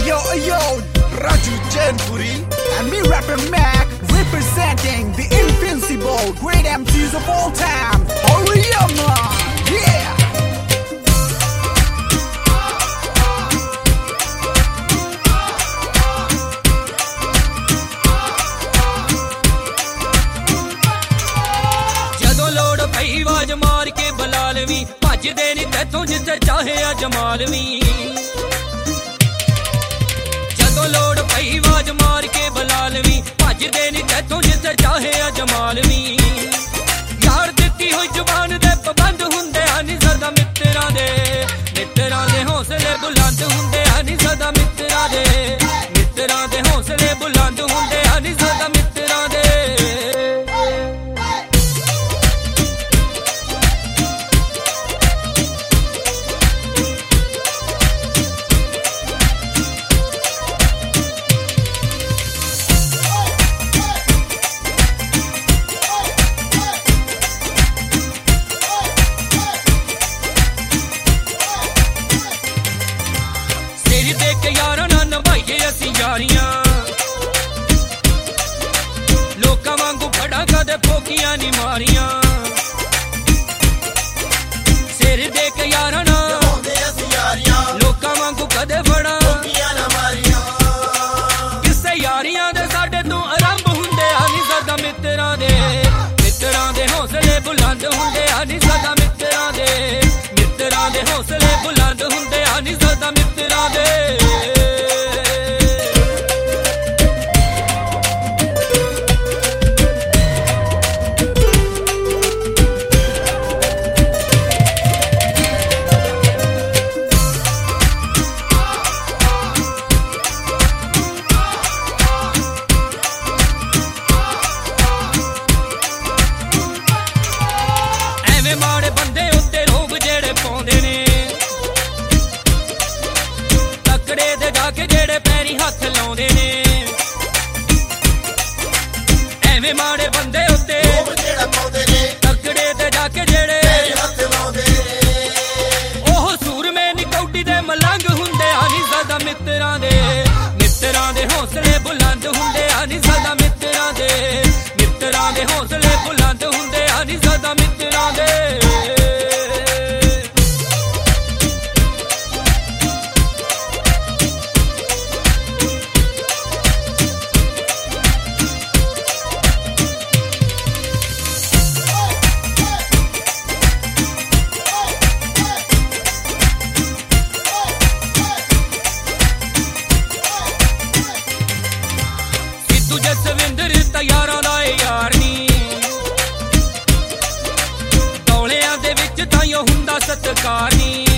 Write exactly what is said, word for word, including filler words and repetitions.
Ayo, ayo, Raju Jainpuri and me rapper Mac, representing the invincible great M Cs of all time. Hurry up, man! Yeah! आवाज मार के बलालवी भजदे नी तैथों जिथे चाहे आ जमालवी जदों लोड़ पई आवाज मार के बलालवी भजदे नी तैथों जिथे चाहे आ जमालवी यार दित्ती होई जुबान दे पाबंद हुंदे हनी सदा मित्तरां दे मित्तरां दे हौसले बुलंद हुंदे हनी सदा मित्तरां दे मित्तरां दे हौसले बुलंद हुंदे हनी सदा मित्तरां दे लोकां वांगू फड़ा कदे फोकियां नी मारियां सिर दे के यारां ना लोकां वांगू कदे फड़ा फोकियां ना मारियां किसे यारियां दे साडे तों आरंभ हुंदे हनी सदा मित्तरां दे मित्तरां दे हौसले बुलंद हुंदे हनी सदा मित्तरां दे मित्तरां दे हौसले बुलंद हुंदे हनी सदा मित्तरां दे माड़े बंदे उत्ते रोब जेड़े पाउंदे ने तकड़े दे जाके जेड़े पैरी हथ लाउंदे ने एवें माड़े बंदे उत्ते रोब जेड़े पाउंदे ने तकड़े दे जाके जेड़े पैरी हथ लाउंदे ने ओह सूरमे नी कौडी दे मलंग हुंदे हनी सदा मित्तरां दे मित्तरां दे हौसले बुलंद हुंदे हनी सदा मित्तरां दे मित्तरां दे हौसले बुलंद हुंदे हनी सदा मित्तरां दे जसविंदर तैयारां दा यार नी दौलियां दे विच ताइयों हुंदा सत्कार नी